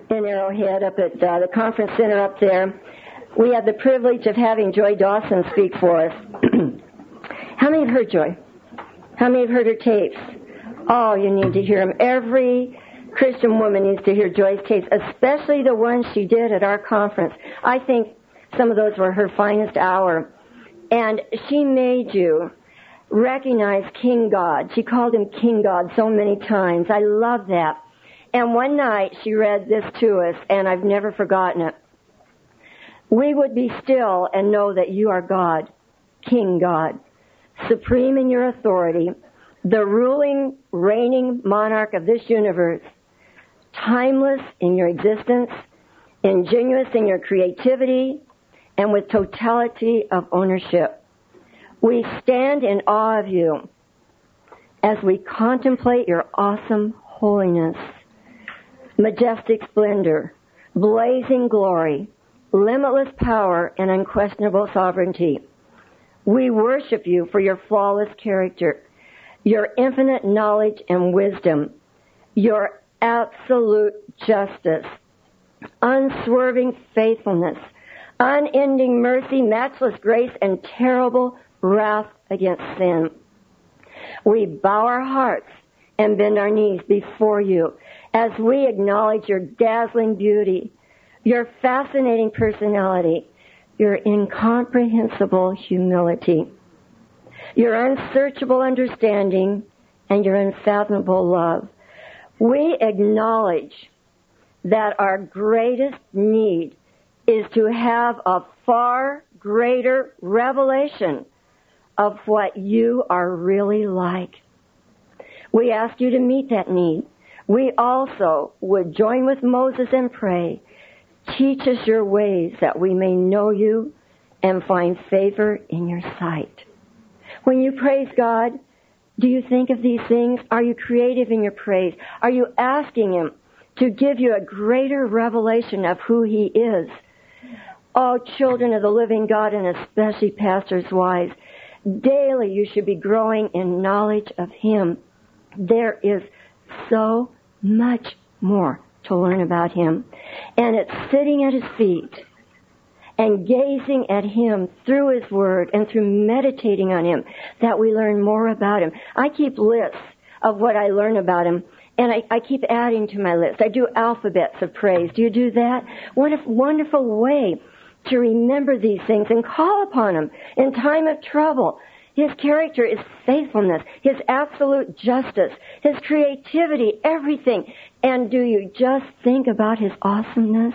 in Arrowhead up at the conference center up there. We had the privilege of having Joy Dawson speak for us. How many have heard Joy? How many have heard her tapes? Oh, you need to hear them. Every Christian woman needs to hear Joy's tapes, especially the ones she did at our conference. I think some of those were her finest hour. And she made you recognize King God. She called him King God so many times. I love that. And one night she read this to us, and I've never forgotten it. We would be still and know that you are God, King God, supreme in your authority, the ruling, reigning monarch of this universe, timeless in your existence, ingenuous in your creativity, and with totality of ownership. We stand in awe of you as we contemplate your awesome holiness, majestic splendor, blazing glory, limitless power, and unquestionable sovereignty. We worship you for your flawless character, your infinite knowledge and wisdom, your absolute justice, unswerving faithfulness, unending mercy, matchless grace, and terrible wrath against sin. We bow our hearts and bend our knees before you as we acknowledge your dazzling beauty, your fascinating personality, your incomprehensible humility, your unsearchable understanding, and your unfathomable love. We acknowledge that our greatest need is to have a far greater revelation of what you are really like. We ask you to meet that need. We also would join with Moses and pray, teach us your ways that we may know you and find favor in your sight. When you praise God, do you think of these things? Are you creative in your praise? Are you asking Him to give you a greater revelation of who He is? Oh, children of the living God, and especially pastors' wives, daily you should be growing in knowledge of Him. There is so much more to learn about Him. And it's sitting at His feet and gazing at Him through His Word and through meditating on Him that we learn more about Him. I keep lists of what I learn about Him, and I keep adding to my list. I do alphabets of praise. Do you do that? What a wonderful way to remember these things and call upon Him in time of trouble. His character is faithfulness, His absolute justice, His creativity, everything. And do you just think about His awesomeness?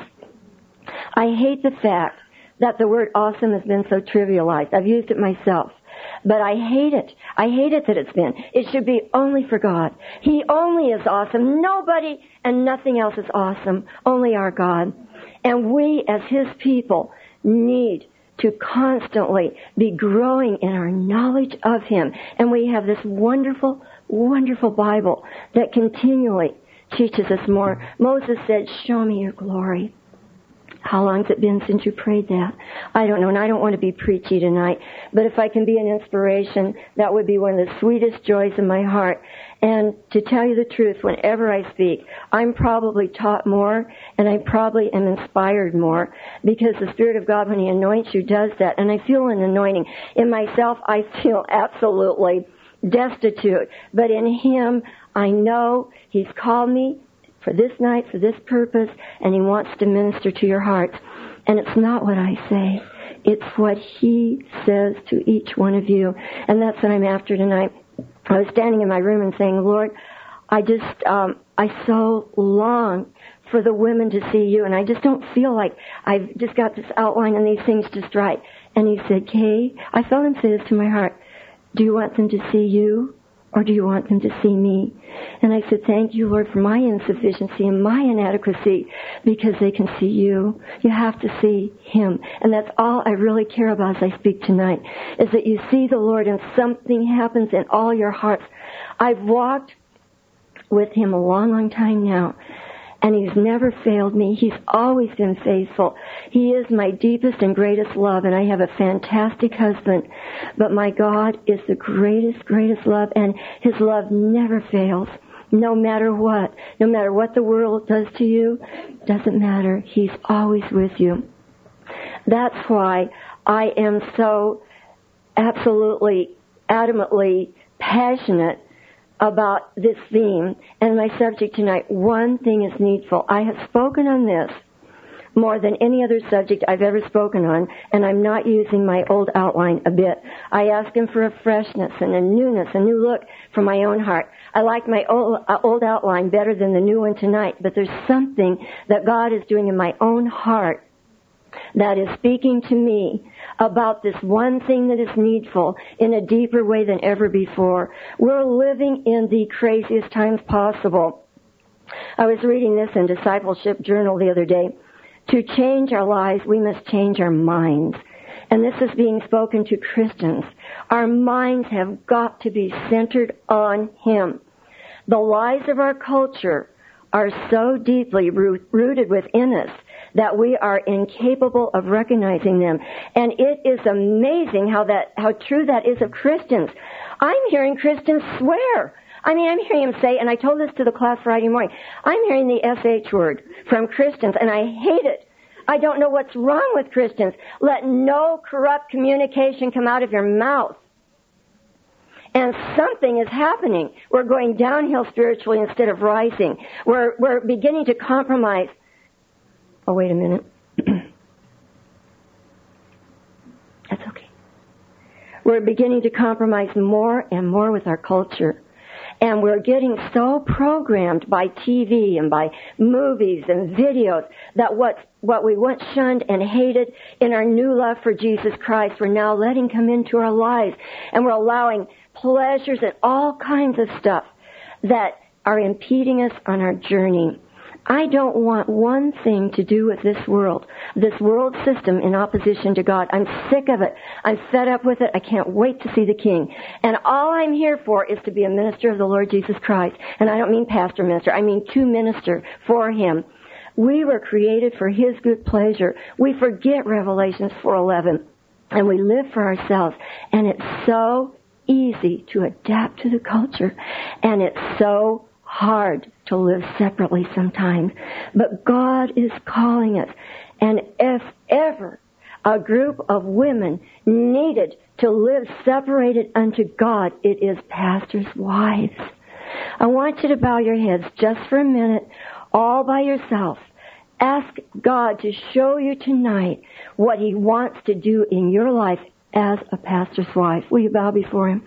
I hate the fact that the word awesome has been so trivialized. I've used it myself. But I hate it. I hate it that it's been. It should be only for God. He only is awesome. Nobody and nothing else is awesome. Only our God. And we as His people need to constantly be growing in our knowledge of Him. And we have this wonderful, wonderful Bible that continually teaches us more. Moses said, show me your glory. How long has it been since you prayed that? I don't know, and I don't want to be preachy tonight, but if I can be an inspiration, that would be one of the sweetest joys in my heart. And to tell you the truth, whenever I speak, I'm probably taught more, and I probably am inspired more, because the Spirit of God, when He anoints you, does that. And I feel an anointing. In myself, I feel absolutely destitute. But in Him, I know He's called me for this night, for this purpose, and He wants to minister to your hearts. And it's not what I say. It's what He says to each one of you. And that's what I'm after tonight. I was standing in my room and saying, Lord, I so long for the women to see you, and I just don't feel like I've just got this outline and these things just right. And He said, Kay, I felt Him say this to my heart, do you want them to see you? Or do you want them to see me? And I said, thank you, Lord, for my insufficiency and my inadequacy, because they can see you. You have to see Him. And that's all I really care about as I speak tonight, is that you see the Lord and something happens in all your hearts. I've walked with Him a long, long time now, and He's never failed me. He's always been faithful. He is my deepest and greatest love, and I have a fantastic husband. But my God is the greatest, greatest love, and His love never fails. No matter what the world does to you, doesn't matter. He's always with you. That's why I am so absolutely, adamantly passionate about this theme and my subject tonight. One thing is needful. I have spoken on this more than any other subject I've ever spoken on, and I'm not using my old outline a bit. I ask Him for a freshness and a newness, a new look from my own heart. I like my old outline better than the new one tonight, but there's something that God is doing in my own heart that is speaking to me about this one thing that is needful in a deeper way than ever before. We're living in the craziest times possible. I was reading this in Discipleship Journal the other day. To change our lives, we must change our minds. And this is being spoken to Christians. Our minds have got to be centered on Him. The lies of our culture are so deeply rooted within us that we are incapable of recognizing them. And it is amazing how true that is of Christians. I'm hearing Christians swear. I'm hearing them say, and I told this to the class Friday morning, I'm hearing the SH word from Christians, and I hate it. I don't know what's wrong with Christians. Let no corrupt communication come out of your mouth. And something is happening. We're going downhill spiritually instead of rising. We're beginning to compromise. Oh, wait a minute. That's okay. We're beginning to compromise more and more with our culture. And we're getting so programmed by TV and by movies and videos that what we once shunned and hated in our new love for Jesus Christ, we're now letting come into our lives. And we're allowing pleasures and all kinds of stuff that are impeding us on our journey. I don't want one thing to do with this world system in opposition to God. I'm sick of it. I'm fed up with it. I can't wait to see the King. And all I'm here for is to be a minister of the Lord Jesus Christ. And I don't mean pastor minister. I mean to minister for Him. We were created for His good pleasure. We forget Revelations 4:11. And we live for ourselves. And it's so easy to adapt to the culture. And it's so hard to live separately sometimes. But God is calling us. And if ever a group of women needed to live separated unto God, it is pastors' wives. I want you to bow your heads just for a minute, all by yourself. Ask God to show you tonight what He wants to do in your life as a pastor's wife. Will you bow before Him?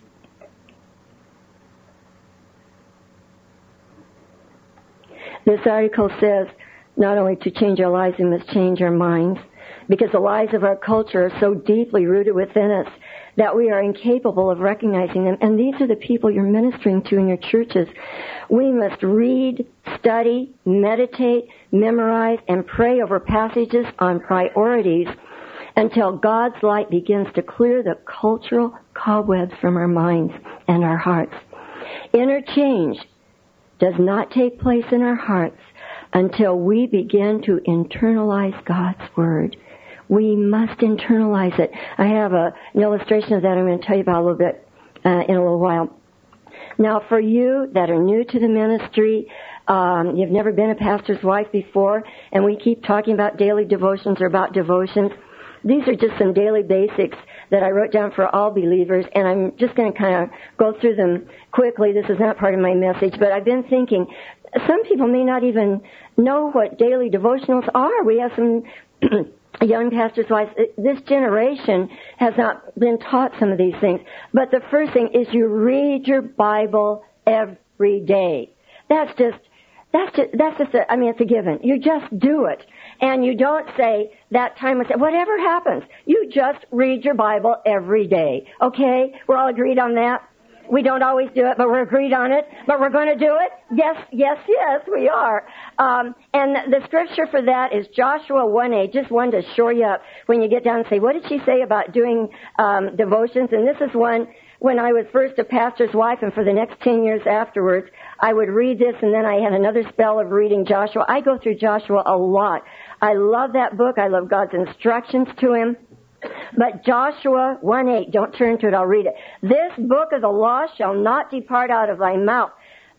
This article says not only to change our lives, we must change our minds, because the lies of our culture are so deeply rooted within us that we are incapable of recognizing them. And these are the people you're ministering to in your churches. We must read, study, meditate, memorize, and pray over passages on priorities until God's light begins to clear the cultural cobwebs from our minds and our hearts. Inner change does not take place in our hearts until we begin to internalize God's Word. We must internalize it. I have an illustration of that I'm going to tell you about a little bit in a little while. Now, for you that are new to the ministry, you've never been a pastor's wife before, and we keep talking about daily devotions or about devotions. These are just some daily basics that I wrote down for all believers, and I'm just going to kind of go through them quickly. This is not part of my message, but I've been thinking, some people may not even know what daily devotionals are. We have some young pastors' wives. This generation has not been taught some of these things. But the first thing is you read your Bible every day. It's a given. You just do it. And you don't say, that time, whatever happens, you just read your Bible every day. Okay? We're all agreed on that? We don't always do it, but we're agreed on it. But we're going to do it? Yes, we are. And the scripture for that is Joshua 1:8. Just one to shore you up when you get down and say, what did she say about doing devotions? And this is one, when I was first a pastor's wife, and for the next 10 years afterwards, I would read this, and then I had another spell of reading Joshua. I go through Joshua a lot. I love that book. I love God's instructions to him. But Joshua 1:8, don't turn to it, I'll read it. This book of the law shall not depart out of thy mouth,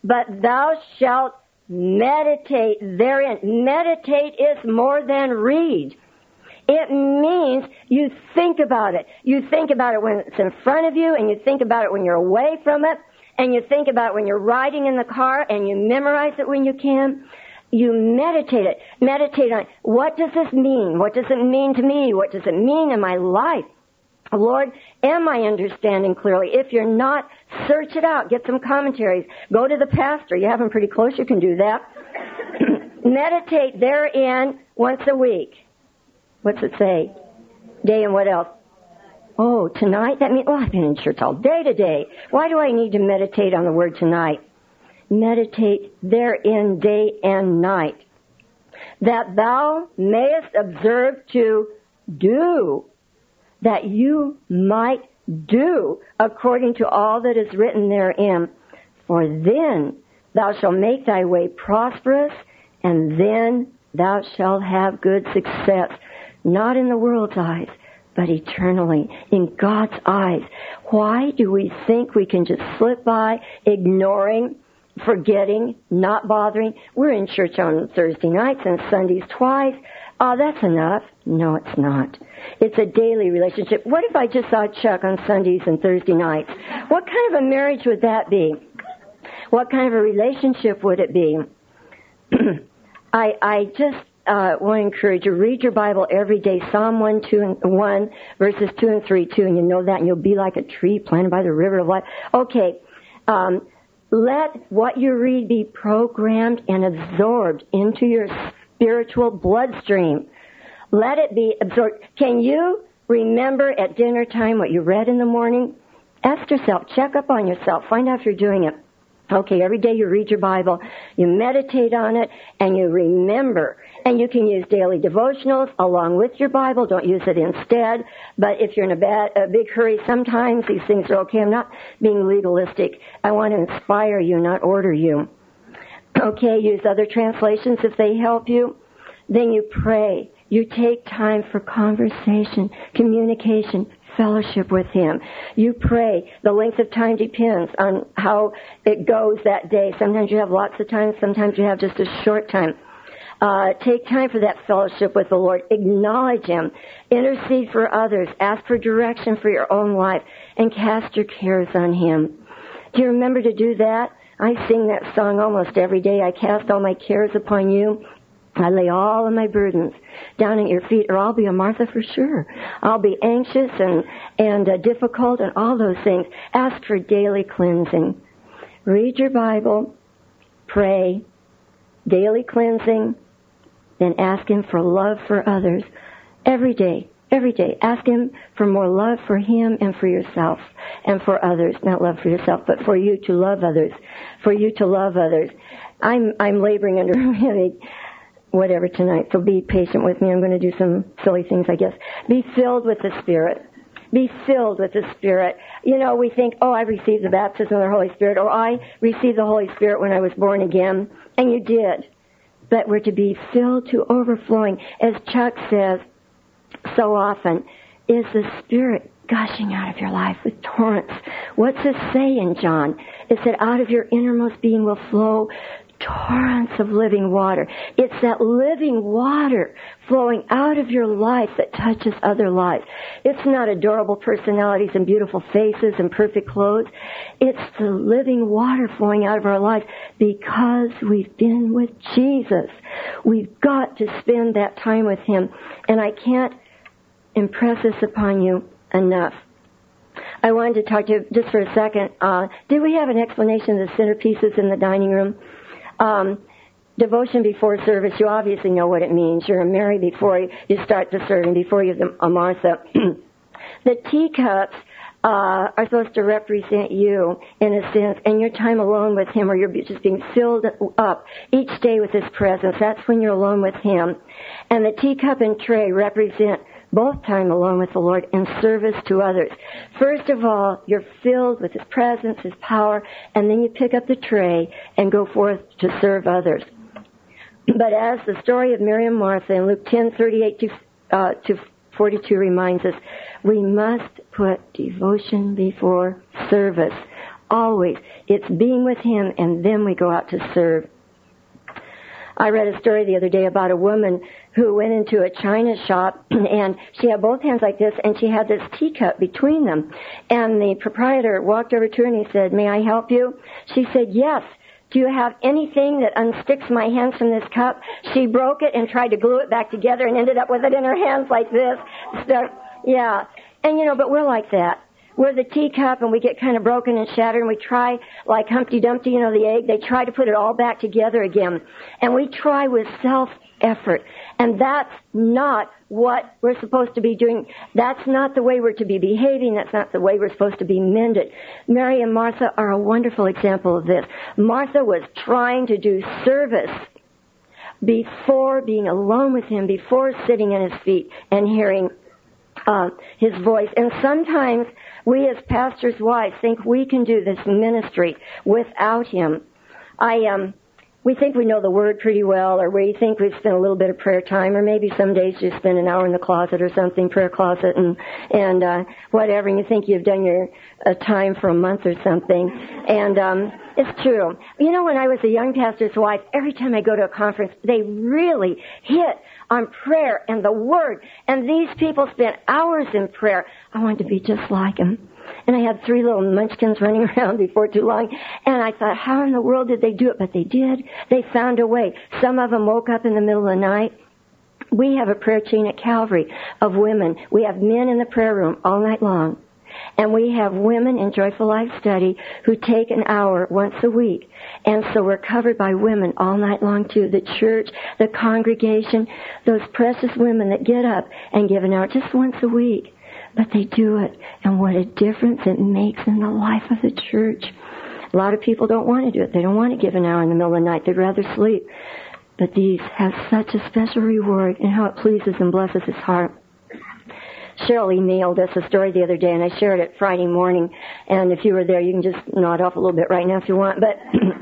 but thou shalt meditate therein. Meditate is more than read. It means you think about it. You think about it when it's in front of you, and you think about it when you're away from it, and you think about it when you're riding in the car, and you memorize it when you can. You meditate it. Meditate on it. What does this mean? What does it mean to me? What does it mean in my life? Lord, am I understanding clearly? If you're not, search it out. Get some commentaries. Go to the pastor. You have him pretty close. You can do that. Meditate therein once a week. What's it say? Day and what else? Oh, tonight? That means, I've been in church all day today. Why do I need to meditate on the word tonight? Meditate therein day and night, that thou mayest observe to do, that you might do according to all that is written therein. For then thou shalt make thy way prosperous, and then thou shalt have good success, not in the world's eyes, but eternally, in God's eyes. Why do we think we can just slip by, ignoring, forgetting, not bothering? We're in church on Thursday nights and Sundays twice. Oh, that's enough. No, it's not. It's a daily relationship. What if I just saw Chuck on Sundays and Thursday nights? What kind of a marriage would that be? What kind of a relationship would it be? I just want to encourage you, read your Bible every day, Psalm 1, verses 2 and 3, too, and you know that, and you'll be like a tree planted by the river of life. Okay, let what you read be programmed and absorbed into your spiritual bloodstream. Let it be absorbed. Can you remember at dinner time what you read in the morning? Ask yourself, check up on yourself, find out if you're doing it. Okay, every day you read your Bible, you meditate on it, and you remember. And you can use daily devotionals along with your Bible. Don't use it instead. But if you're in a big hurry, sometimes these things are okay. I'm not being legalistic. I want to inspire you, not order you. Okay, use other translations if they help you. Then you pray. You take time for conversation, communication, fellowship with Him. You pray. The length of time depends on how it goes that day. Sometimes you have lots of time. Sometimes you have just a short time. Take time for that fellowship with the Lord. Acknowledge Him. Intercede for others. Ask for direction for your own life. And cast your cares on Him. Do you remember to do that? I sing that song almost every day. I cast all my cares upon you. I lay all of my burdens down at your feet, or I'll be a Martha for sure. I'll be anxious and difficult and all those things. Ask for daily cleansing. Read your Bible. Pray. Daily cleansing. Then ask Him for love for others. Every day. Every day. Ask Him for more love for Him and for yourself and for others. Not love for yourself, but for you to love others. For you to love others. I'm laboring under really whatever tonight, so be patient with me. I'm going to do some silly things, I guess. Be filled with the Spirit. Be filled with the Spirit. You know, we think, I received the baptism of the Holy Spirit, or I received the Holy Spirit when I was born again. And you did. But we're to be filled to overflowing. As Chuck says so often, is the Spirit gushing out of your life with torrents. What's it say in John? It said, out of your innermost being will flow torrents of living water. It's that living water flowing out of your life that touches other lives. It's not adorable personalities and beautiful faces and perfect clothes. It's the living water flowing out of our lives because we've been with Jesus. We've got to spend that time with Him. And I can't impress this upon you enough. I wanted to talk to you just for a second. Did we have an explanation of the centerpieces in the dining room? Devotion before service, you obviously know what it means. You're a Mary before you start the serving, before you're a Martha. The teacups are supposed to represent you, in a sense, and your time alone with Him, or you're just being filled up each day with His presence. That's when you're alone with Him. And the teacup and tray represent both time alone with the Lord and service to others. First of all, you're filled with His presence, His power, and then you pick up the tray and go forth to serve others. But as the story of Mary and Martha in Luke 10:38 to 42 reminds us, we must put devotion before service. Always. It's being with Him, and then we go out to serve. I read a story the other day about a woman who went into a china shop, and she had both hands like this, and she had this teacup between them. And the proprietor walked over to her and he said, "May I help you?" She said, "Yes. Do you have anything that unsticks my hands from this cup?" She broke it and tried to glue it back together and ended up with it in her hands like this. Yeah. And but we're like that. We're the teacup, and we get kind of broken and shattered, and we try, like Humpty Dumpty, the egg, they try to put it all back together again. And we try with self-effort. And that's not what we're supposed to be doing. That's not the way we're to be behaving. That's not the way we're supposed to be mended. Mary and Martha are a wonderful example of this. Martha was trying to do service before being alone with Him, before sitting at His feet and hearing His voice. And sometimes we as pastors' wives think we can do this ministry without Him. We think we know the Word pretty well, or we think we've spent a little bit of prayer time, or maybe some days you spend an hour in the closet or something, prayer closet, and whatever, and you think you've done your time for a month or something. And it's true. When I was a young pastor's wife, every time I go to a conference, they really hit on prayer and the Word. And these people spent hours in prayer. I wanted to be just like them. And I had 3 little munchkins running around before too long. And I thought, how in the world did they do it? But they did. They found a way. Some of them woke up in the middle of the night. We have a prayer chain at Calvary of women. We have men in the prayer room all night long. And we have women in Joyful Life Study who take an hour once a week. And so we're covered by women all night long too. The church, the congregation, those precious women that get up and give an hour just once a week. But they do it. And what a difference it makes in the life of the church. A lot of people don't want to do it. They don't want to give an hour in the middle of the night. They'd rather sleep. But these have such a special reward and how it pleases and blesses His heart. Cheryl emailed us a story the other day, and I shared it Friday morning. And if you were there, you can just nod off a little bit right now if you want. But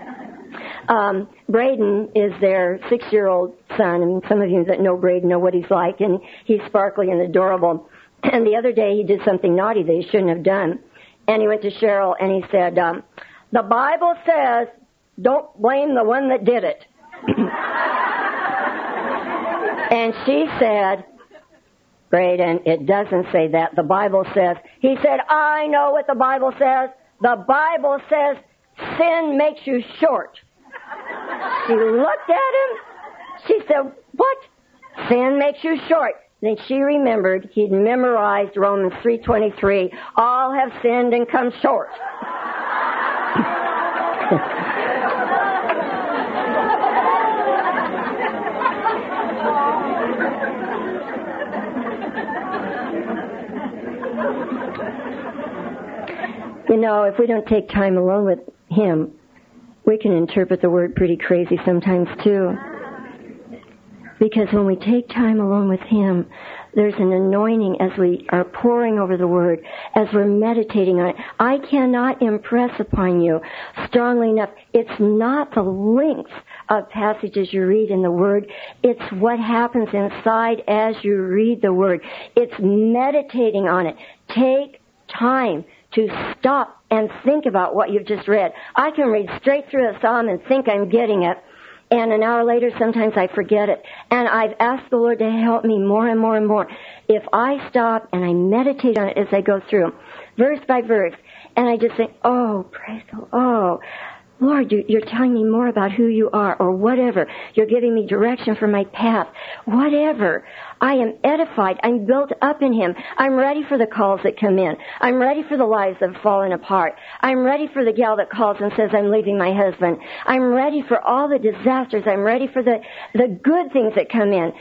Braden is their 6-year-old son, and some of you that know Braden know what he's like, and he's sparkly and adorable. And the other day he did something naughty that he shouldn't have done. And he went to Cheryl and he said, "The Bible says, don't blame the one that did it." And she said, "Braden, it doesn't say that. The Bible says." He said, "I know what the Bible says. The Bible says sin makes you short." She looked at him. She said, "What? Sin makes you short." Then she remembered he'd memorized Romans 3:23. All have sinned and come short. If we don't take time alone with Him, we can interpret the Word pretty crazy sometimes too. Because when we take time alone with Him, there's an anointing as we are poring over the Word, as we're meditating on it. I cannot impress upon you strongly enough. It's not the length of passages you read in the Word. It's what happens inside as you read the Word. It's meditating on it. Take time to stop and think about what you've just read. I can read straight through a psalm and think I'm getting it. And an hour later, sometimes I forget it. And I've asked the Lord to help me more and more and more. If I stop and I meditate on it as I go through, verse by verse, and I just think, oh, praise the Lord, oh, Lord, you're telling me more about who you are, or whatever. You're giving me direction for my path. Whatever. I am edified. I'm built up in Him. I'm ready for the calls that come in. I'm ready for the lives that have fallen apart. I'm ready for the gal that calls and says, I'm leaving my husband. I'm ready for all the disasters. I'm ready for the good things that come in.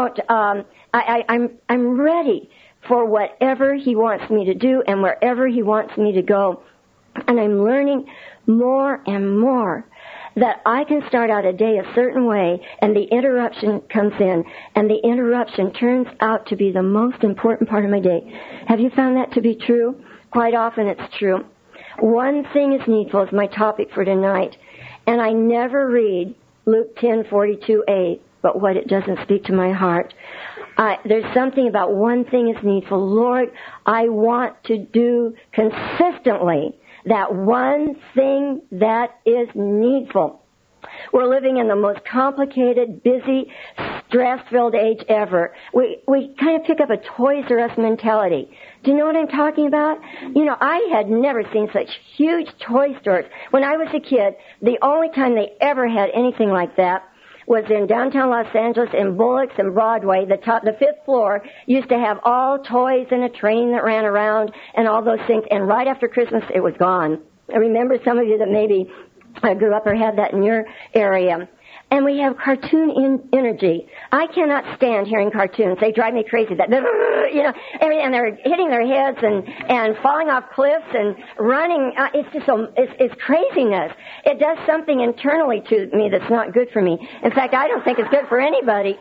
I'm ready for whatever He wants me to do and wherever He wants me to go. And I'm learning more and more that I can start out a day a certain way and the interruption comes in and the interruption turns out to be the most important part of my day. Have you found that to be true? Quite often it's true. One thing is needful is my topic for tonight. And I never read Luke 10:42a, but what it doesn't speak to my heart. There's something about one thing is needful. Lord, I want to do consistently that one thing that is needful. We're living in the most complicated, busy, stress-filled age ever. We kind of pick up a Toys R Us mentality. Do you know what I'm talking about? You know, I had never seen such huge toy stores. When I was a kid, the only time they ever had anything like that was in downtown Los Angeles in Bullocks and Broadway. The fifth floor used to have all toys and a train that ran around and all those things. And right after Christmas, it was gone. I remember some of you that maybe grew up or had that in your area. And we have cartoon energy. I cannot stand hearing cartoons. They drive me crazy. That, you know, and they're hitting their heads and falling off cliffs and running. It's just it's craziness. It does something internally to me that's not good for me. In fact, I don't think it's good for anybody.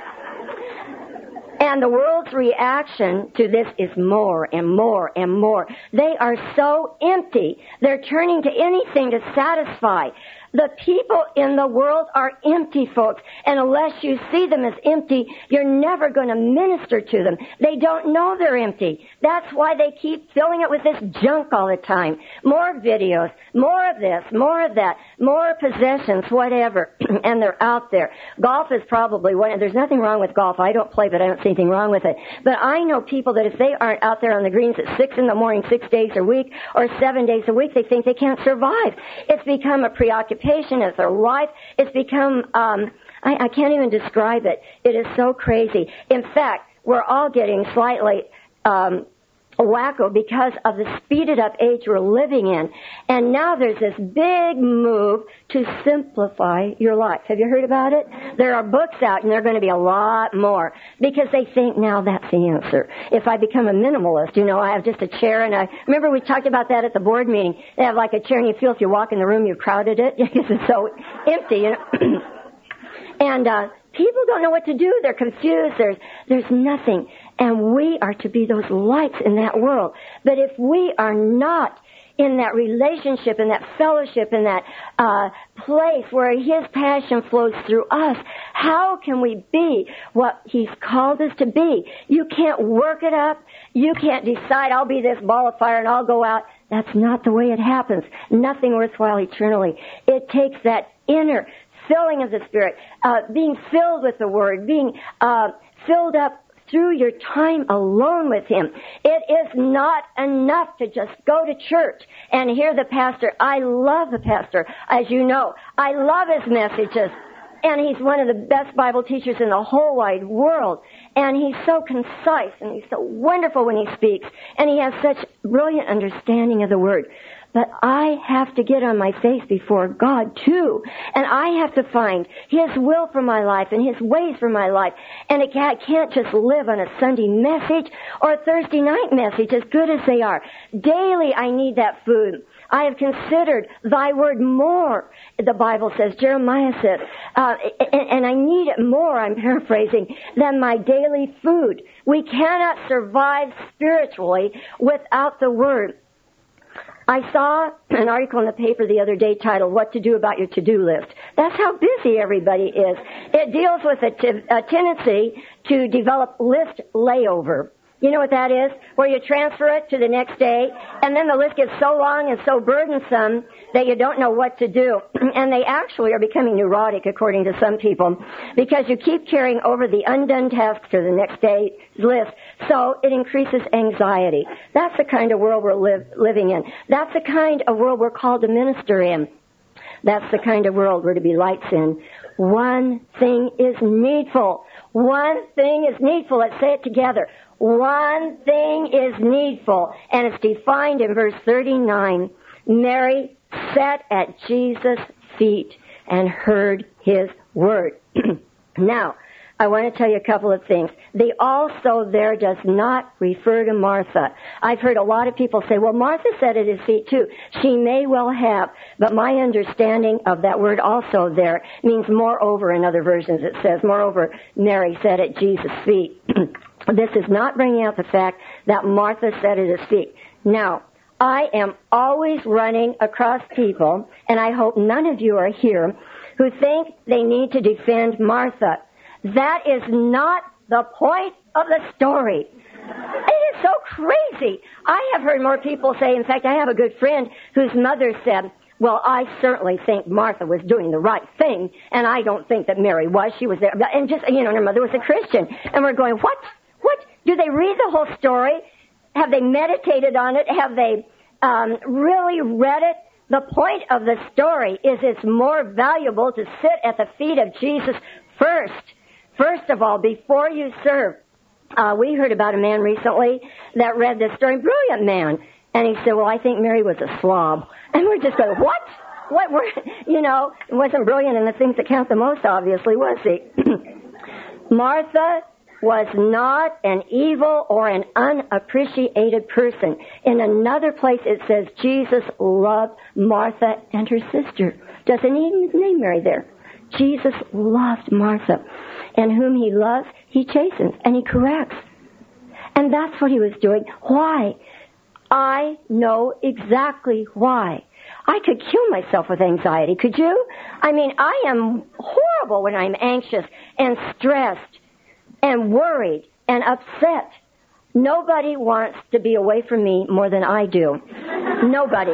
And the world's reaction to this is more and more and more. They are so empty. They're turning to anything to satisfy. The people in the world are empty, folks. And unless you see them as empty, you're never going to minister to them. They don't know they're empty. That's why they keep filling it with this junk all the time. More videos, more of this, more of that, more possessions, whatever. And they're out there. Golf is probably one. There's nothing wrong with golf. I don't play, but I don't see anything wrong with it. But I know people that if they aren't out there on the greens at 6 in the morning, 6 days a week, or 7 days a week, they think they can't survive. It's become a preoccupation. It's their life. It's become, I can't even describe it. It is so crazy. In fact, we're all getting slightly wacko because of the speeded up age we're living in. And now there's this big move to simplify your life. Have you heard about it? There are books out, and there are going to be a lot more because they think now that's the answer. If I become a minimalist, you know, I have just a chair, and I remember we talked about that at the board meeting. They have like a chair, and you feel if you walk in the room, you've crowded it because it's so empty, you know. And people don't know what to do. They're confused. There's nothing. And we are to be those lights in that world. But if we are not in that relationship, in that fellowship, in that place where His passion flows through us, how can we be what He's called us to be? You can't work it up. You can't decide, I'll be this ball of fire and I'll go out. That's not the way it happens. Nothing worthwhile eternally. It takes that inner filling of the Spirit, being filled with the Word, being filled up through your time alone with Him. It is not enough to just go to church and hear the pastor. I love the pastor, as you know. I love his messages. And he's one of the best Bible teachers in the whole wide world. And he's so concise and he's so wonderful when he speaks. And he has such brilliant understanding of the Word. But I have to get on my face before God too. And I have to find His will for my life and His ways for my life. And I can't just live on a Sunday message or a Thursday night message, as good as they are. Daily I need that food. I have considered Thy Word more, the Bible says, Jeremiah says, and I need it more, I'm paraphrasing, than my daily food. We cannot survive spiritually without the Word. I saw an article in the paper the other day titled, What to Do About Your To-Do List. That's how busy everybody is. It deals with a tendency to develop list layover. You know what that is? Where you transfer it to the next day, and then the list gets so long and so burdensome that you don't know what to do. And they actually are becoming neurotic, according to some people, because you keep carrying over the undone tasks to the next day's list. So it increases anxiety. That's the kind of world we're living in. That's the kind of world we're called to minister in. That's the kind of world we're to be lights in. One thing is needful. One thing is needful. Let's say it together. One thing is needful, and it's defined in verse 39. Mary sat at Jesus' feet and heard His word. Now, I want to tell you a couple of things. The also there does not refer to Martha. I've heard a lot of people say, well, Martha sat at His feet too. She may well have, but my understanding of that word also there means moreover. In other versions it says, moreover, Mary sat at Jesus' feet. This is not bringing out the fact that Martha sat at His feet. Now, I am always running across people, and I hope none of you are here, who think they need to defend Martha. That is not the point of the story. It is so crazy. I have heard more people say, in fact, I have a good friend whose mother said, well, I certainly think Martha was doing the right thing, and I don't think that Mary was. She was there. And just, and her mother was a Christian. And we're going, what? Do they read the whole story? Have they meditated on it? Have they really read it? The point of the story is it's more valuable to sit at the feet of Jesus first. First of all, before you serve. We heard about a man recently that read this story, brilliant man. And he said, well, I think Mary was a slob. And we're just going, what? It wasn't brilliant in the things that count the most, obviously, was he? Martha was not an evil or an unappreciated person. In another place it says Jesus loved Martha and her sister. Doesn't even name Mary there. Jesus loved Martha. And whom he loves, he chastens and he corrects. And that's what he was doing. Why? I know exactly why. I could kill myself with anxiety, could you? I mean, I am horrible when I'm anxious and stressed and worried and upset. Nobody wants to be away from me more than I do. Nobody.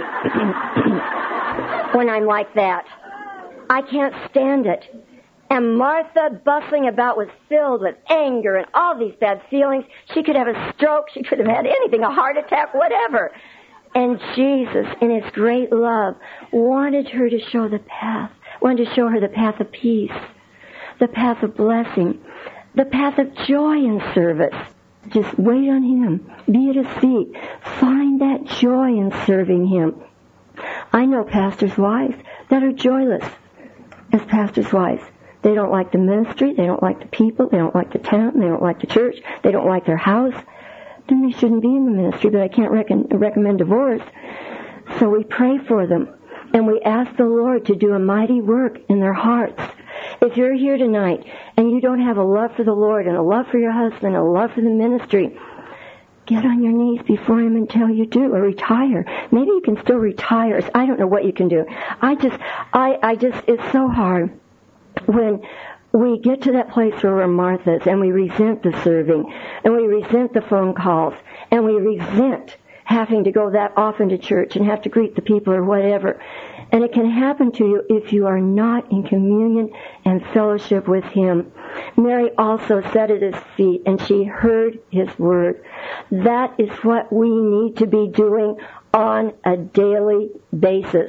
When I'm like that. I can't stand it. And Martha, bustling about, was filled with anger and all these bad feelings. She could have a stroke. She could have had anything, a heart attack, whatever. And Jesus, in his great love, wanted her to show the path, wanted to show her the path of peace, the path of blessing, the path of joy in service. Just wait on him. Be at his feet. Find that joy in serving him. I know pastors' wives that are joyless as pastors' wives. They don't like the ministry, they don't like the people, they don't like the town, they don't like the church, they don't like their house. Then they shouldn't be in the ministry, but I can't recommend divorce. So we pray for them, and we ask the Lord to do a mighty work in their hearts. If you're here tonight and you don't have a love for the Lord and a love for your husband and a love for the ministry, get on your knees before him until you do, or retire. Maybe you can still retire. I don't know what you can do. I just, it's so hard when we get to that place where we're Marthas and we resent the serving and we resent the phone calls and we resent having to go that often to church and have to greet the people or whatever. And it can happen to you if you are not in communion and fellowship with him. Mary also sat at his feet and she heard his word. That is what we need to be doing on a daily basis.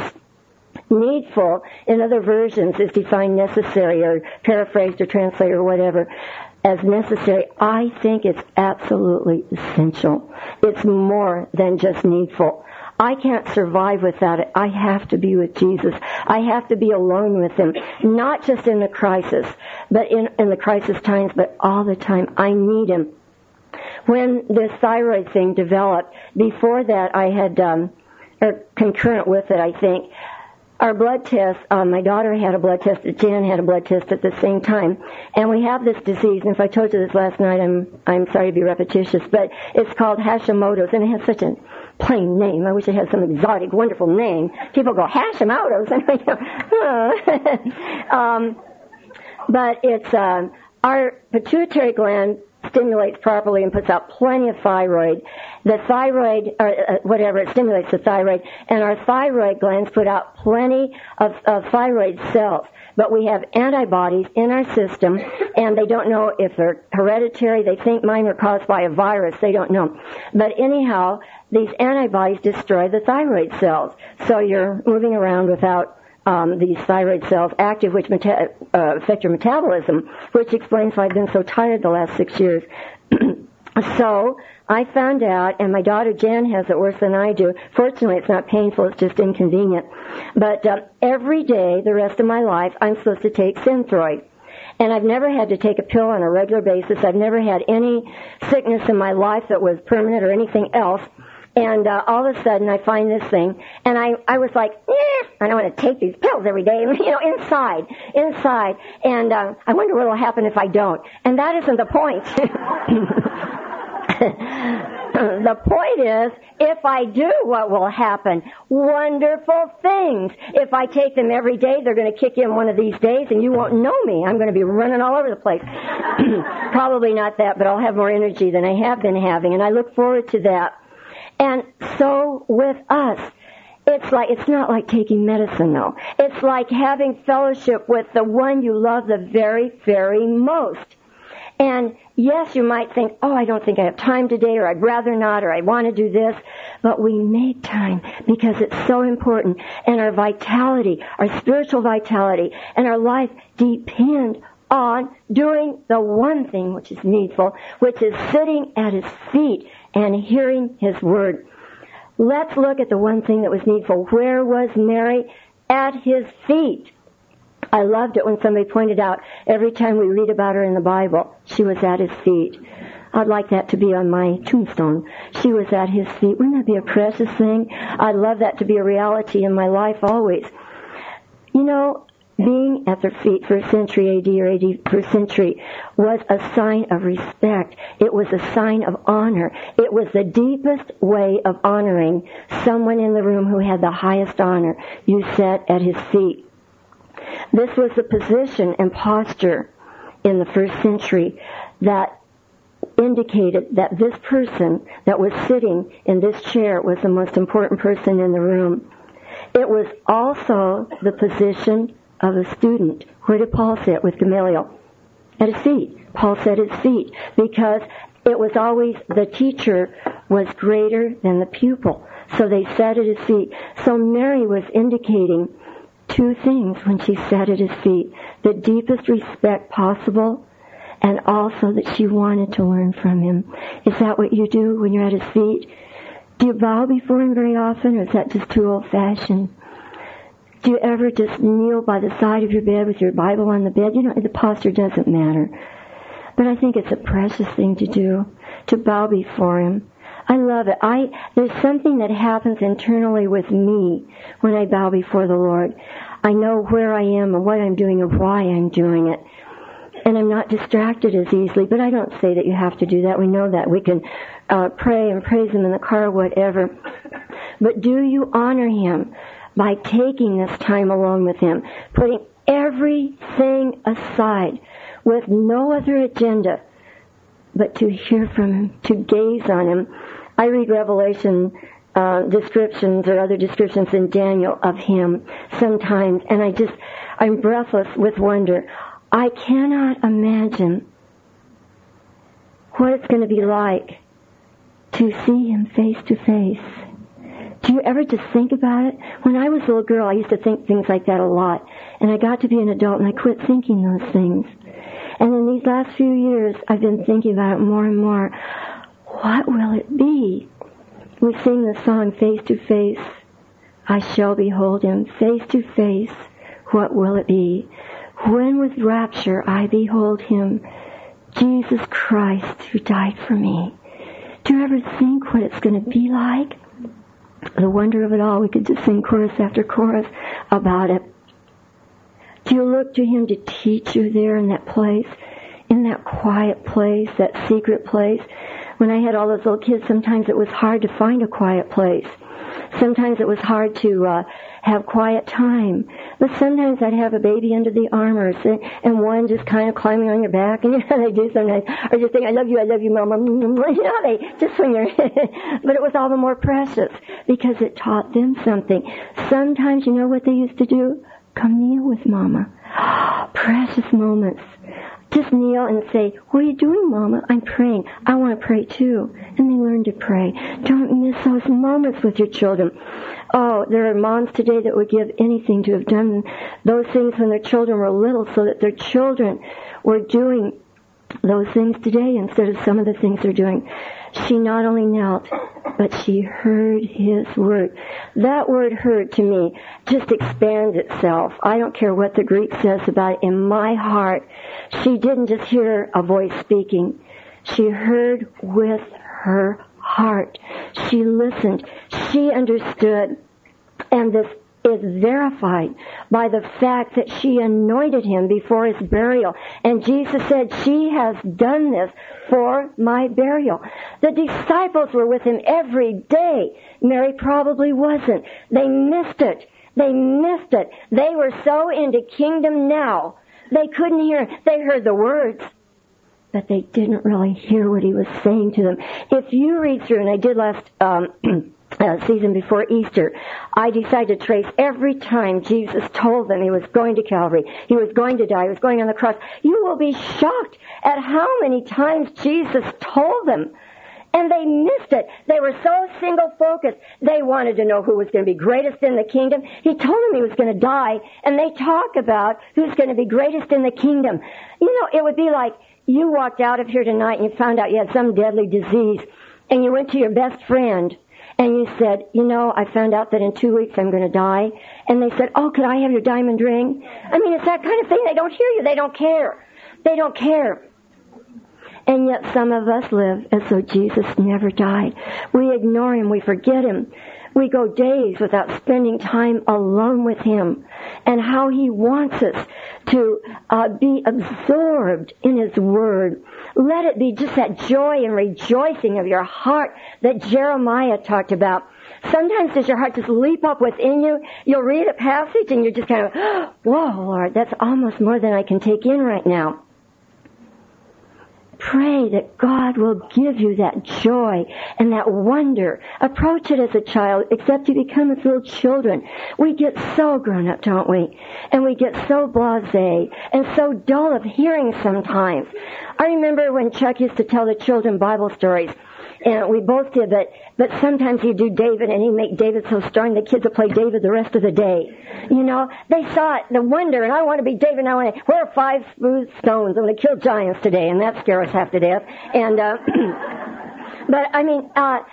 Needful, in other versions, is defined necessary or paraphrased or translated or whatever as necessary. I think it's absolutely essential. It's more than just needful. I can't survive without it. I have to be with Jesus. I have to be alone with him, not just in the crisis, but in the crisis times, but all the time. I need him. When this thyroid thing developed, before that I had, or concurrent with it, I think, our blood test, my daughter had a blood test, Jan had a blood test at the same time, and we have this disease, and if I told you this last night, I'm sorry to be repetitious, but it's called Hashimoto's, and it has such a plain name. I wish it had some exotic, wonderful name. People go, Hashimoto's, and I go, but it's, our pituitary gland stimulates properly and puts out plenty of thyroid. The thyroid, or whatever, it stimulates the thyroid, and our thyroid glands put out plenty of thyroid cells. But we have antibodies in our system, and they don't know if they're hereditary. They think mine were caused by a virus. They don't know. But anyhow, these antibodies destroy the thyroid cells. So you're moving around without these thyroid cells active, which affect your metabolism, which explains why I've been so tired the last 6 years. So I found out, and my daughter Jan has it worse than I do. Fortunately, it's not painful, it's just inconvenient. But every day, the rest of my life, I'm supposed to take Synthroid. And I've never had to take a pill on a regular basis. I've never had any sickness in my life that was permanent or anything else. And all of a sudden, I find this thing, and I was like, I don't want to take these pills every day, inside. And I wonder what will happen if I don't. And that isn't the point. The point is, if I do, what will happen? Wonderful things. If I take them every day, they're going to kick in one of these days and you won't know me. I'm going to be running all over the place. Probably not that, but I'll have more energy than I have been having, and I look forward to that. And so with us, it's not like taking medicine, though. It's like having fellowship with the one you love the very, very most. And yes, you might think, oh, I don't think I have time today, or I'd rather not, or I want to do this. But we make time because it's so important. And our vitality, our spiritual vitality, and our life depend on doing the one thing which is needful, which is sitting at His feet and hearing His word. Let's look at the one thing that was needful. Where was Mary? At His feet. I loved it when somebody pointed out every time we read about her in the Bible, she was at His feet. I'd like that to be on my tombstone. She was at His feet. Wouldn't that be a precious thing? I'd love that to be a reality in my life always. You know, being at their feet first century AD or AD first century was a sign of respect. It was a sign of honor. It was the deepest way of honoring someone in the room who had the highest honor. You sat at His feet. This was the position and posture in the first century that indicated that this person that was sitting in this chair was the most important person in the room. It was also the position of a student. Where did Paul sit with Gamaliel? At his feet. Paul sat at his feet because it was always the teacher was greater than the pupil. So they sat at his feet. So Mary was indicating two things when she sat at his feet. The deepest respect possible, and also that she wanted to learn from him. Is that what you do when you're at his feet? Do you bow before him very often, or is that just too old-fashioned? Do you ever just kneel by the side of your bed with your Bible on the bed? You know, the posture doesn't matter. But I think it's a precious thing to do, to bow before him. I love it. There's something that happens internally with me when I bow before the Lord. I know where I am and what I'm doing and why I'm doing it. And I'm not distracted as easily, but I don't say that you have to do that. We know that. We can pray and praise Him in the car, whatever. But do you honor Him by taking this time alone with Him, putting everything aside with no other agenda but to hear from Him, to gaze on Him? I read Revelation descriptions or other descriptions in Daniel of Him sometimes, and I'm breathless with wonder. I cannot imagine what it's going to be like to see Him face to face. Do you ever just think about it? When I was a little girl, I used to think things like that a lot. And I got to be an adult and I quit thinking those things. And in these last few years, I've been thinking about it more and more. What will it be? We sing the song, Face to Face, I shall behold Him. Face to face, what will it be? When with rapture I behold Him, Jesus Christ who died for me. Do you ever think what it's going to be like? The wonder of it all. We could just sing chorus after chorus about it. Do you look to Him to teach you there in that place, in that quiet place, that secret place? When I had all those little kids, sometimes it was hard to find a quiet place. Sometimes it was hard to have quiet time. But sometimes I'd have a baby under the armors and one just kind of climbing on your back. And you know how they do sometimes. Or just saying, I love you, Mama. You know, they just swing your head. But it was all the more precious because it taught them something. Sometimes, you know what they used to do? Come kneel with Mama. Precious moments. Just kneel and say, what are you doing, Mama? I'm praying. I want to pray too. And they learn to pray. Don't miss those moments with your children. Oh, there are moms today that would give anything to have done those things when their children were little so that their children were doing those things today instead of some of the things they're doing. She not only knelt, but she heard His word. That word heard to me just expands itself. I don't care what the Greek says about it. In my heart, she didn't just hear a voice speaking. She heard with her heart. She listened. She understood. And this is verified by the fact that she anointed him before his burial. And Jesus said, she has done this for my burial. The disciples were with him every day. Mary probably wasn't. They missed it. They missed it. They were so into Kingdom Now, they couldn't hear. They heard the words, but they didn't really hear what he was saying to them. If you read through, and I did last season before Easter, I decided to trace every time Jesus told them he was going to Calvary, he was going to die, he was going on the cross. You will be shocked at how many times Jesus told them. And they missed it. They were so single-focused. They wanted to know who was going to be greatest in the kingdom. He told them he was going to die, and they talk about who's going to be greatest in the kingdom. You know, it would be like you walked out of here tonight and you found out you had some deadly disease, and you went to your best friend, and you said, you know, I found out that in 2 weeks I'm going to die. And they said, oh, could I have your diamond ring? I mean, it's that kind of thing. They don't hear you. They don't care. They don't care. And yet some of us live as though Jesus never died. We ignore him. We forget him. We go days without spending time alone with him. And how he wants us to be absorbed in his word. Let it be just that joy and rejoicing of your heart that Jeremiah talked about. Sometimes does your heart just leap up within you? You'll read a passage and you're just kind of, whoa, Lord, that's almost more than I can take in right now. Pray that God will give you that joy and that wonder. Approach it as a child, except you become as little children. We get so grown up, don't we? And we get so blasé and so dull of hearing sometimes. I remember when Chuck used to tell the children Bible stories. And we both did, but sometimes he'd do David, and he'd make David so strong the kids would play David the rest of the day. You know, they saw it, the wonder, and I want to be David, and I want to, where are 5 smooth stones? I'm going to kill giants today, and that scares us half to death. And, but I mean,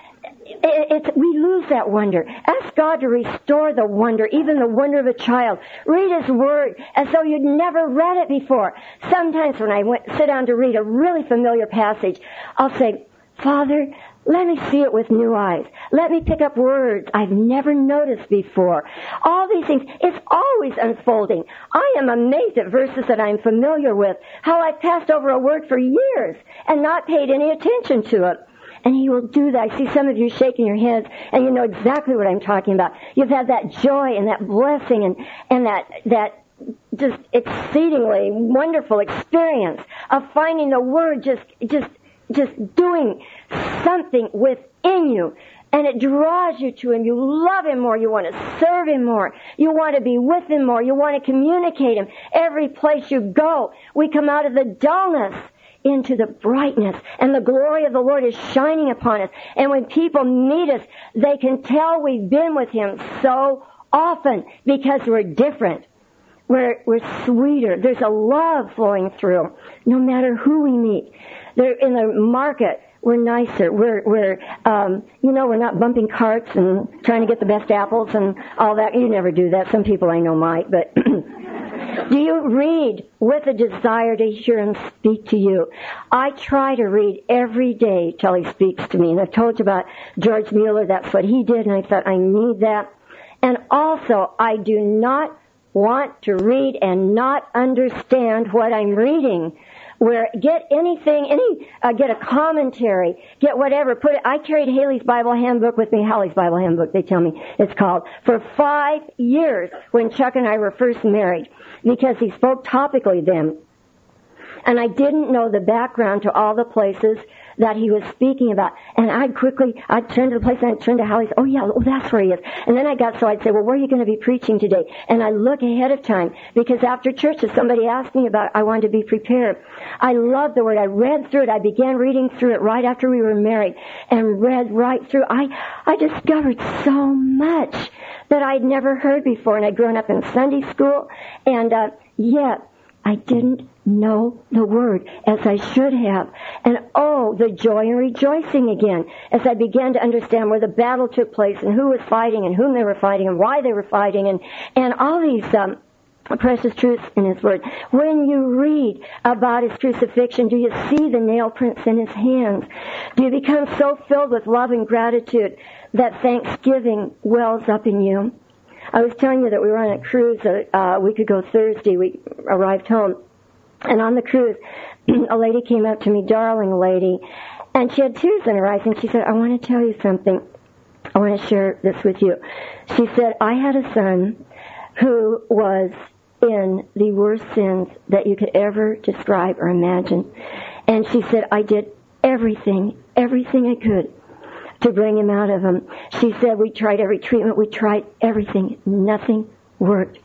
we lose that wonder. Ask God to restore the wonder, even the wonder of a child. Read his word as though you'd never read it before. Sometimes when I sit down to read a really familiar passage, I'll say, Father, let me see it with new eyes. Let me pick up words I've never noticed before. All these things, it's always unfolding. I am amazed at verses that I'm familiar with, how I've passed over a word for years and not paid any attention to it. And he will do that. I see some of you shaking your heads, and you know exactly what I'm talking about. You've had that joy and that blessing and that just exceedingly wonderful experience of finding the word just doing something within you, and it draws you to him. You love him more. You want to serve him more. You want to be with him more. You want to communicate him. Every place you go, we come out of the dullness into the brightness, and the glory of the Lord is shining upon us. And when people meet us, they can tell we've been with him so often because we're different. We're sweeter. There's a love flowing through, no matter who we meet. They're in the market. We're nicer. We're not bumping carts and trying to get the best apples and all that. You never do that. Some people I know might, but do you read with a desire to hear him speak to you? I try to read every day till he speaks to me. And I've told you about George Mueller. That's what he did, and I thought I need that. And also, I do not want to read and not understand what I'm reading. Where get a commentary, get whatever, I carried Haley's Bible Handbook with me, Holly's Bible Handbook, they tell me it's called, for 5 years when Chuck and I were first married, because he spoke topically then. And I didn't know the background to all the places that he was speaking about. And I'd turn to the place and I'd turn to Holly's, that's where he is. And then so I'd say, well, where are you going to be preaching today? And I look ahead of time, because after church, if somebody asked me about it, I wanted to be prepared. I love the word. I read through it. I began reading through it right after we were married and read right through. I discovered so much that I'd never heard before. And I'd grown up in Sunday school, and yet I didn't know the word as I should have. And the joy and rejoicing again as I began to understand where the battle took place and who was fighting and whom they were fighting and why they were fighting and all these precious truths in his word. When you read about his crucifixion, do you see the nail prints in his hands? Do you become so filled with love and gratitude that thanksgiving wells up in you? I was telling you that we were on a cruise a week ago Thursday. We arrived home. And on the cruise, a lady came up to me, darling lady, and she had tears in her eyes, and she said, I want to tell you something. I want to share this with you. She said, I had a son who was in the worst sins that you could ever describe or imagine. And she said, I did everything I could to bring him out of them. She said, we tried every treatment, we tried everything. Nothing worked.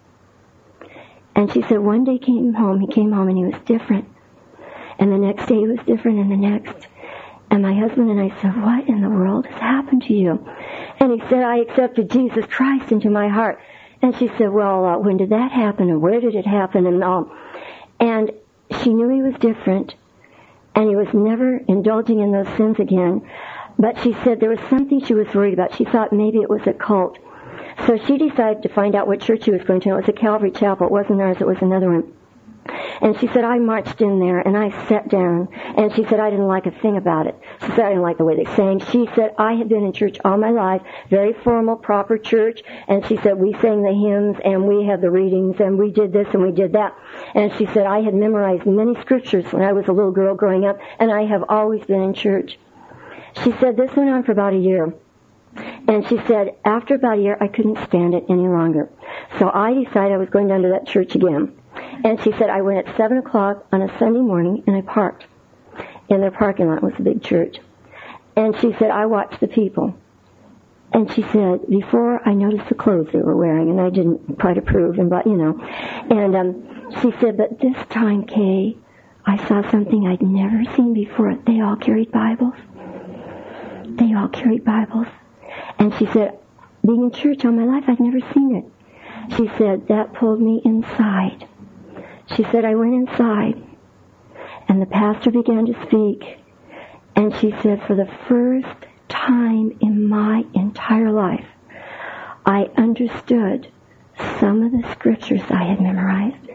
And she said, one day he came home and he was different. And the next day he was different, and the next. And my husband and I said, what in the world has happened to you? And he said, I accepted Jesus Christ into my heart. And she said, well, when did that happen, and where did it happen, and all? And she knew he was different, and he was never indulging in those sins again. But she said there was something she was worried about. She thought maybe it was a cult. So she decided to find out what church he was going to. It was a Calvary Chapel. It wasn't ours. It was another one. And she said, I marched in there, and I sat down. And she said, I didn't like a thing about it. She said, I didn't like the way they sang. She said, I had been in church all my life, very formal, proper church. And she said, we sang the hymns, and we had the readings, and we did this, and we did that. And she said, I had memorized many scriptures when I was a little girl growing up, and I have always been in church. She said, this went on for about a year. And she said, after about a year, I couldn't stand it any longer. So I decided I was going down to that church again. And she said, I went at 7 o'clock on a Sunday morning, and I parked in their parking lot. It was a big church. And she said, I watched the people. And she said, before I noticed the clothes they were wearing, and I didn't quite approve, and but, you know. And she said, but this time, Kay, I saw something I'd never seen before. They all carried Bibles. They all carried Bibles. And she said, being in church all my life, I'd never seen it. She said, that pulled me inside. She said, I went inside, and the pastor began to speak. And she said, for the first time in my entire life, I understood some of the scriptures I had memorized.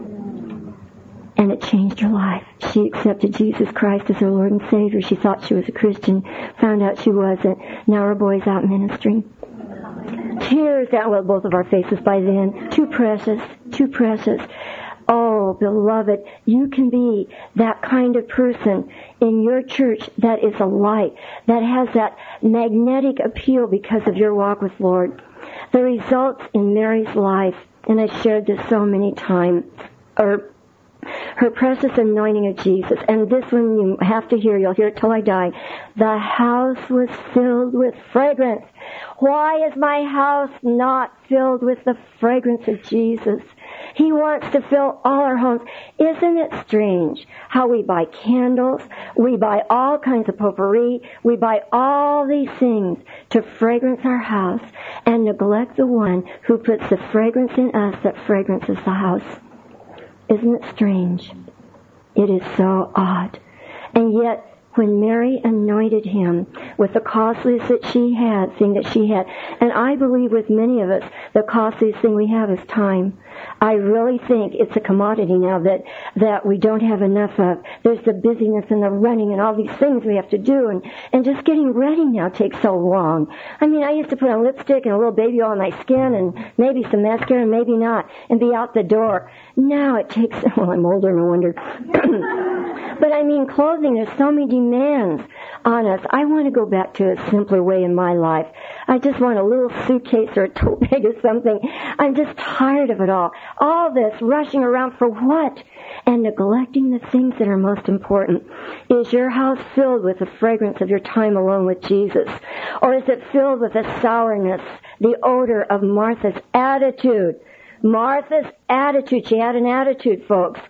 And it changed her life. She accepted Jesus Christ as her Lord and Savior. She thought she was a Christian, found out she wasn't. Now her boy's out ministering. Tears down both of our faces by then. Too precious, too precious. Oh, beloved, you can be that kind of person in your church that is a light, that has that magnetic appeal because of your walk with Lord. The results in Mary's life, and I've shared this so many times, are her precious anointing of Jesus. And this one you have to hear. You'll hear it till I die. The house was filled with fragrance. Why is my house not filled with the fragrance of Jesus? He wants to fill all our homes. Isn't it strange how we buy candles, we buy all kinds of potpourri, we buy all these things to fragrance our house and neglect the one who puts the fragrance in us that fragrances the house? Isn't it strange? It is so odd. And yet, when Mary anointed him with the costliest thing that she had, and I believe with many of us, the costliest thing we have is time. I really think it's a commodity now that we don't have enough of. There's the busyness and the running and all these things we have to do, and just getting ready now takes so long. I mean, I used to put on lipstick and a little baby oil on my skin and maybe some mascara and maybe not, and be out the door. Now it takes, well, I'm older, no wonder. But I mean, clothing, there's so many demands on us. I want to go back to a simpler way in my life. I just want a little suitcase or a tote bag or something. I'm just tired of it all. All this rushing around for what? And neglecting the things that are most important. Is your house filled with the fragrance of your time alone with Jesus? Or is it filled with the sourness, the odor of Martha's attitude? Martha's attitude. She had an attitude, folks.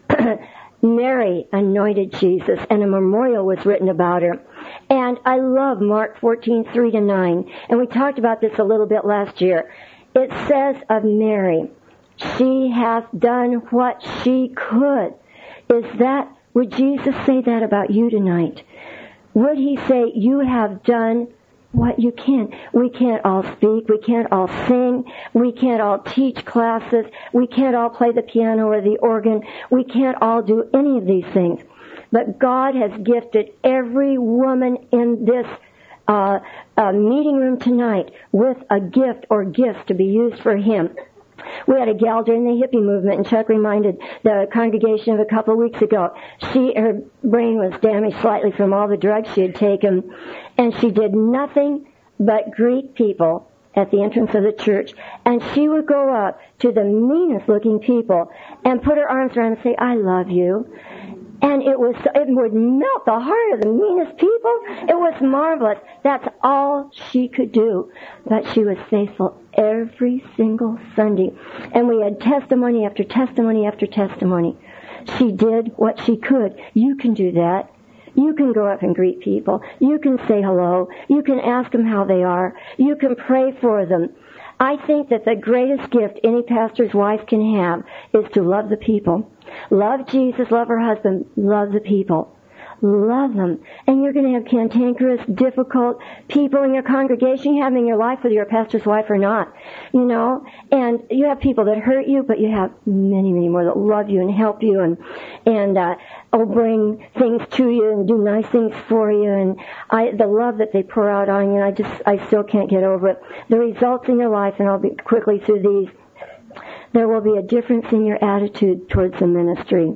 Mary anointed Jesus, and a memorial was written about her. And I love Mark 14:3-9. And we talked about this a little bit last year. It says of Mary, she hath done what she could. Would Jesus say that about you tonight? Would he say, you have done what you can? We can't all speak. We can't all sing. We can't all teach classes. We can't all play the piano or the organ. We can't all do any of these things. But God has gifted every woman in this a meeting room tonight with a gift or gifts to be used for Him. We had a gal during the hippie movement, and Chuck reminded the congregation of a couple of weeks ago. Her brain was damaged slightly from all the drugs she had taken, and she did nothing but greet people at the entrance of the church. And she would go up to the meanest looking people and put her arms around and say, "I love you." And it would melt the heart of the meanest people. It was marvelous. That's all she could do. But she was faithful every single Sunday. And we had testimony after testimony after testimony. She did what she could. You can do that. You can go up and greet people. You can say hello. You can ask them how they are. You can pray for them. I think that the greatest gift any pastor's wife can have is to love the people. Love Jesus, love her husband, love the people. Love them. And you're going to have cantankerous, difficult people in your congregation. You have them in your life, whether you're a pastor's wife or not. You know? And you have people that hurt you, but you have many, many more that love you and help you and will bring things to you and do nice things for you. And the love that they pour out on you, I still can't get over it. The results in your life, and I'll be quickly through these, there will be a difference in your attitude towards the ministry.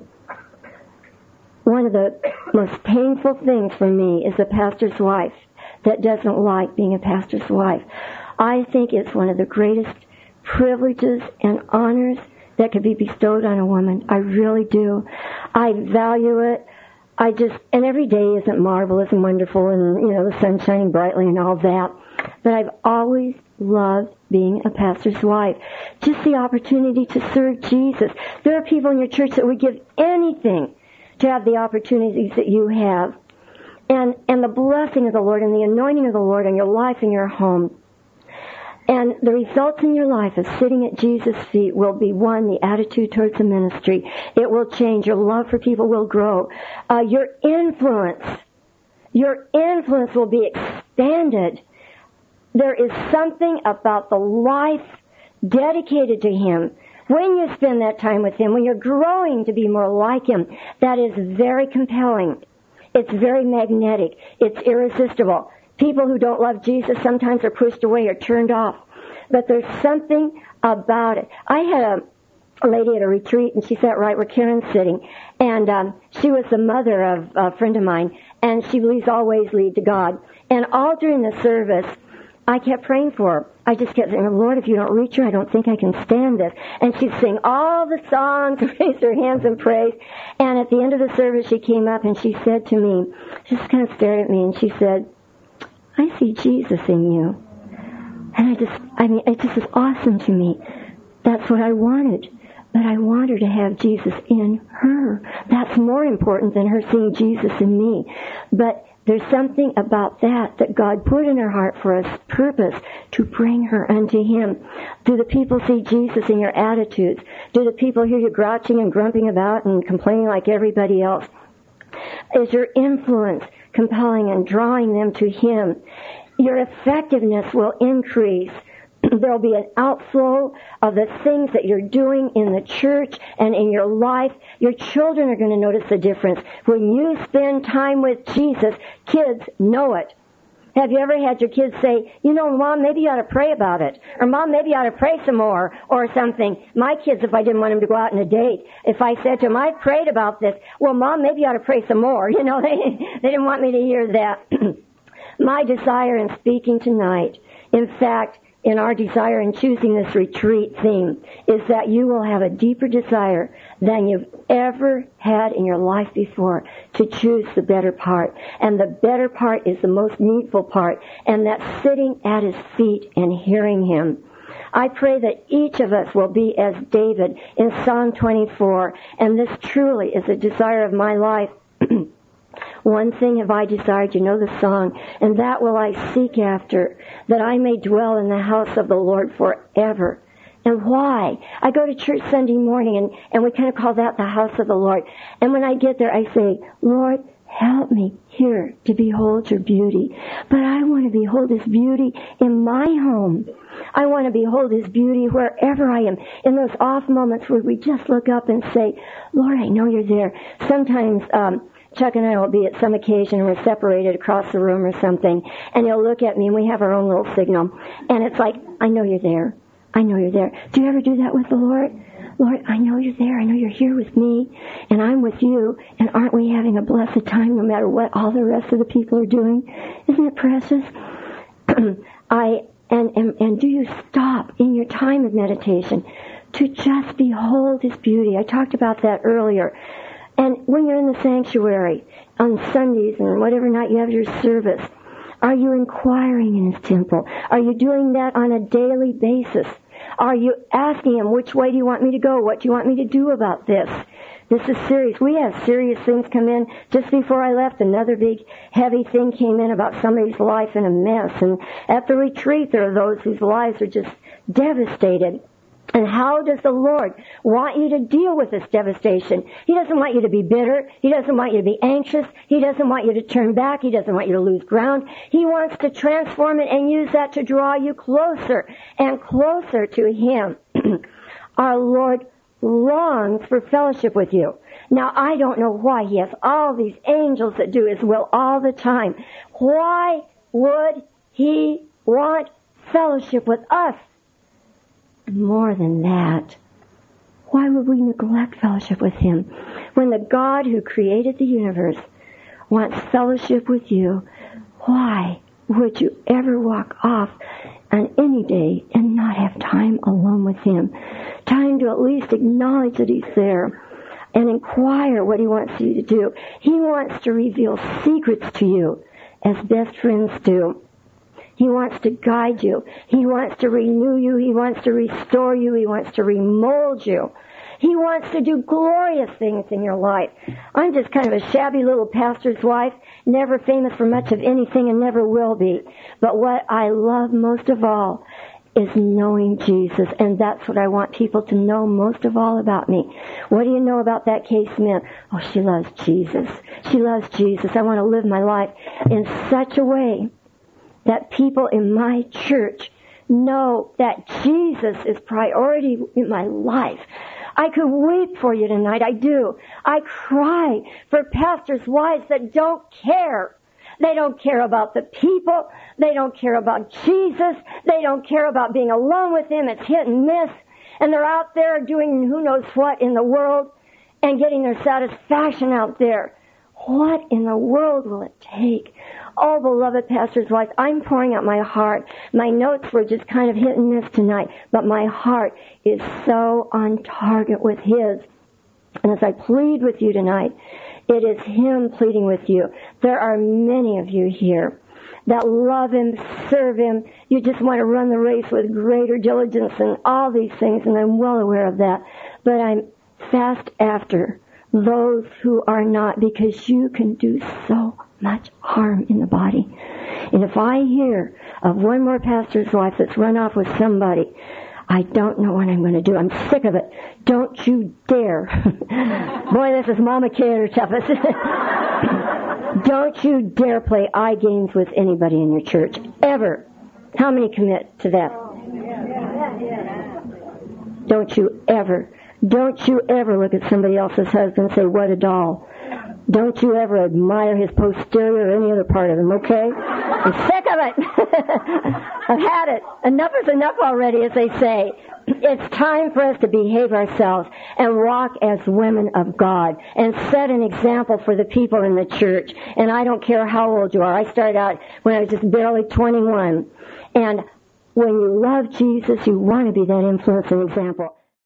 One of the most painful things for me is a pastor's wife that doesn't like being a pastor's wife. I think it's one of the greatest privileges and honors that could be bestowed on a woman. I really do. I value it. And every day isn't marvelous and wonderful and, the sun shining brightly and all that. But I've always loved being a pastor's wife. Just the opportunity to serve Jesus. There are people in your church that would give anything to have the opportunities that you have. And the blessing of the Lord and the anointing of the Lord in your life and your home. And the results in your life of sitting at Jesus' feet will be, one, the attitude towards the ministry. It will change. Your love for people will grow. Your influence will be expanded. There is something about the life dedicated to Him. When you spend that time with Him, when you're growing to be more like Him, that is very compelling. It's very magnetic. It's irresistible. People who don't love Jesus sometimes are pushed away or turned off. But there's something about it. I had a lady at a retreat, and she sat right where Karen's sitting. And she was the mother of a friend of mine, and she believes all ways lead to God. And all during the service, I kept praying for her. I just kept saying, "Lord, if you don't reach her, I don't think I can stand this." And she'd sing all the songs, raise her hands and praise. And at the end of the service, she came up and she said to me, she just kind of stared at me, and she said, "I see Jesus in you." And it just is awesome to me. That's what I wanted. But I want her to have Jesus in her. That's more important than her seeing Jesus in me. But there's something about that God put in her heart for a purpose to bring her unto Him. Do the people see Jesus in your attitudes? Do the people hear you grouching and grumping about and complaining like everybody else? Is your influence compelling and drawing them to Him? Your effectiveness will increase. There'll be an outflow of the things that you're doing in the church and in your life. Your children are going to notice the difference. When you spend time with Jesus, kids know it. Have you ever had your kids say, "Mom, maybe you ought to pray about it," or "Mom, maybe you ought to pray some more," or something? My kids, if I didn't want them to go out on a date, if I said to them, "I prayed about this," "Well, Mom, maybe you ought to pray some more." They didn't want me to hear that. My desire in speaking tonight, in fact, in our desire in choosing this retreat theme, is that you will have a deeper desire than you've ever had in your life before to choose the better part. And the better part is the most needful part, and that's sitting at His feet and hearing Him. I pray that each of us will be as David in Psalm 24, and this truly is a desire of my life. "One thing have I desired," you know the song, "and that will I seek after, that I may dwell in the house of the Lord forever." And why? I go to church Sunday morning, and we kind of call that the house of the Lord. And when I get there, I say, "Lord, help me here to behold your beauty." But I want to behold His beauty in my home. I want to behold His beauty wherever I am. In those off moments where we just look up and say, "Lord, I know you're there." Sometimes Chuck and I will be at some occasion and we're separated across the room or something, and he'll look at me and we have our own little signal. And it's like, I know you're there. I know you're there. Do you ever do that with the Lord? Lord, I know you're there. I know you're here with me, and I'm with you, and aren't we having a blessed time no matter what all the rest of the people are doing? Isn't it precious? And do you stop in your time of meditation to just behold His beauty? I talked about that earlier. And when you're in the sanctuary on Sundays and whatever night you have your service, are you inquiring in His temple? Are you doing that on a daily basis? Are you asking Him, which way do you want me to go? What do you want me to do about this? This is serious. We had serious things come in. Just before I left, another big, heavy thing came in about somebody's life in a mess. And at the retreat, there are those whose lives are just devastated. And how does the Lord want you to deal with this devastation? He doesn't want you to be bitter. He doesn't want you to be anxious. He doesn't want you to turn back. He doesn't want you to lose ground. He wants to transform it and use that to draw you closer and closer to Him. Our Lord longs for fellowship with you. Now, I don't know why He has all these angels that do His will all the time. Why would He want fellowship with us? More than that, why would we neglect fellowship with Him when the God who created the universe wants fellowship with you? Why would you ever walk off on any day and not have time alone with Him? Time to at least acknowledge that He's there and inquire what He wants you to do. He wants to reveal secrets to you as best friends do. He wants to guide you. He wants to renew you. He wants to restore you. He wants to remold you. He wants to do glorious things in your life. I'm just kind of a shabby little pastor's wife, never famous for much of anything and never will be. But what I love most of all is knowing Jesus, and that's what I want people to know most of all about me. What do you know about that Kay Smith? Oh, she loves Jesus. She loves Jesus. I want to live my life in such a way that people in my church know that Jesus is priority in my life. I could weep for you tonight. I do. I cry for pastors' wives that don't care. They don't care about the people. They don't care about Jesus. They don't care about being alone with Him. It's hit and miss. And they're out there doing who knows what in the world and getting their satisfaction out there. What in the world will it take? Oh, beloved pastor's wife, I'm pouring out my heart. My notes were just kind of hit and miss tonight, but my heart is so on target with His. And as I plead with you tonight, it is Him pleading with you. There are many of you here that love Him, serve Him. You just want to run the race with greater diligence and all these things, and I'm well aware of that. But I'm fast after those who are not, because you can do so much harm in the body. And if I hear of one more pastor's wife that's run off with somebody, I don't know what I'm going to do. I'm sick of it. Don't you dare. Boy, this is Mama Kay at her toughest. Don't you dare play eye games with anybody in your church. Ever. How many commit to that? Don't you ever look at somebody else's husband and say, what a doll. Don't you ever admire his posterior or any other part of him, okay? I'm sick of it. I've had it. Enough is enough already, as they say. It's time for us to behave ourselves and walk as women of God and set an example for the people in the church. And I don't care how old you are. I started out when I was just barely 21. And when you love Jesus, you want to be that influence and example.